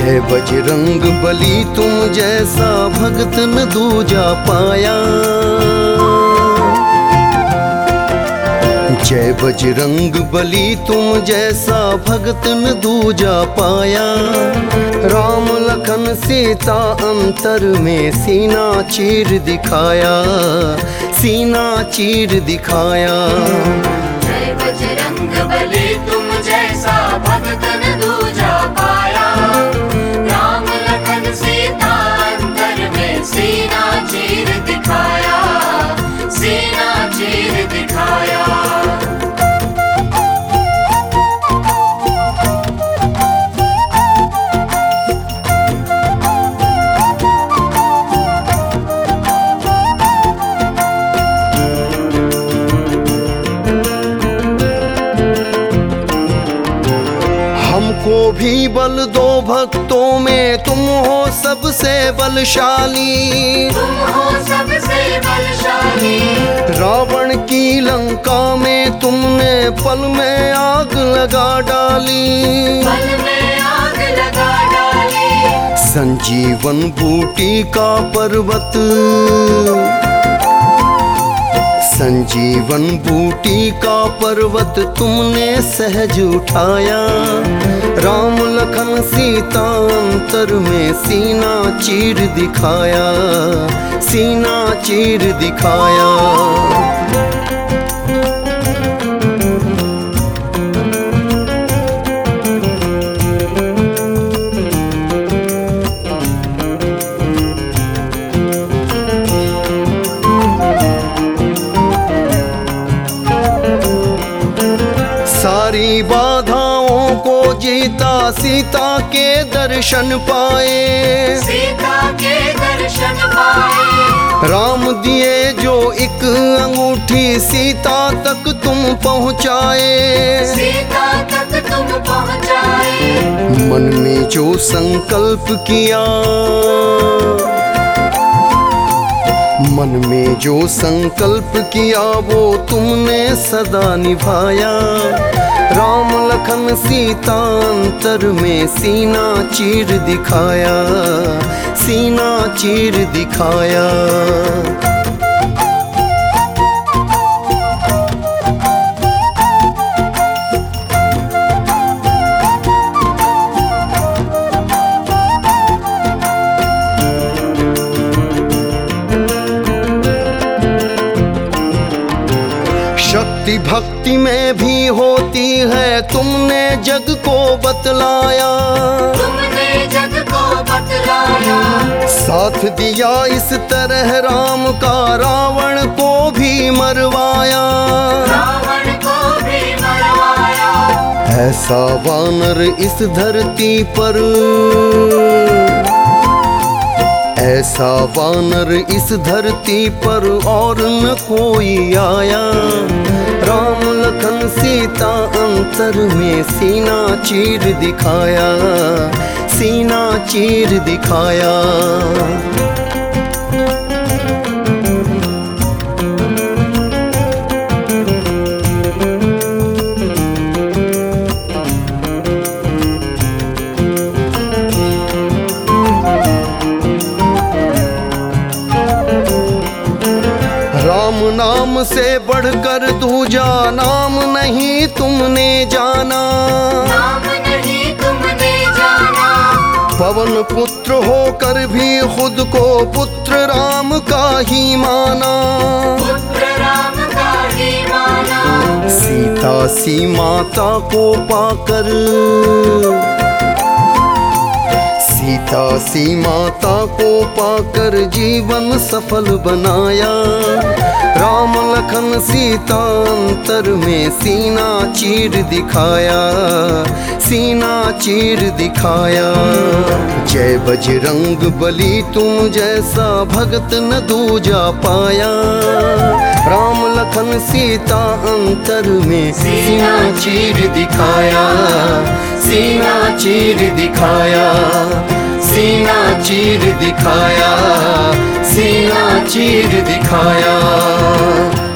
जय बजरंग बली तुम जैसा भगत न दूजा पाया। जय बजरंग बली तुम जैसा भगत न दूजा पाया। राम लखन सीता अंतर में सीना चीर दिखाया, सीना चीर दिखाया। जय बजरंग बली तुम जैसा भगत न दूजा पाया। राम लखन सीता अंतर में सीना चीर दिखाया, सीना चीर दिखाया। हमको भी बल दो भक्तों में, तुम हो सबसे बलशाली। तुम हो सबसे बलशाली। रावण की लंका में तुमने पल में आग लगा डाली, पल में आग लगा डाली। संजीवन बूटी का पर्वत, संजीवन बूटी का पर्वत तुमने सहज उठाया। राम लखन सीता अंतर में सीना चीर दिखाया, सीना चीर दिखाया। सारी बाधाओं को जीता, सीता के दर्शन पाए। सीता के दर्शन पाए। राम दिए जो एक अंगूठी, सीता तक तुम पहुँचाए। सीता तक तुम पहुँचाए। मन में जो संकल्प किया, मन में जो संकल्प किया वो तुमने सदा निभाया। राम लखन सीता अंतर में सीना चीर दिखाया, सीना चीर दिखाया। शक्ति भक्ति में भी होती है, तुमने जग को बतलाया। तुमने जग को बतलाया। साथ दिया इस तरह राम का, रावण को भी मरवाया। रावण को भी मरवाया। ऐसा वानर इस धरती पर, ऐसा वानर इस धरती पर और न कोई आया। राम लखन सीता अंतर में सीना चीर दिखाया, सीना चीर दिखाया। राम नाम से बढ़कर दूजा नाम नहीं तुमने जाना। नाम नहीं तुमने जाना। पवन पुत्र होकर भी खुद को पुत्र राम का ही माना। पुत्र राम का ही माना। सीता सी माता को पाकर, सीता सी माता को पाकर जीवन सफल बनाया। राम लखन सीता अंतर में सीना चीर दिखाया, सीना चीर दिखाया। जय बजरंग बली तुम जैसा भगत न दूजा पाया। राम लखन सीता अंतर में सीना चीर दिखाया, सीना चीर दिखाया, सीना चीर दिखाया, सीना चीर दिखाया।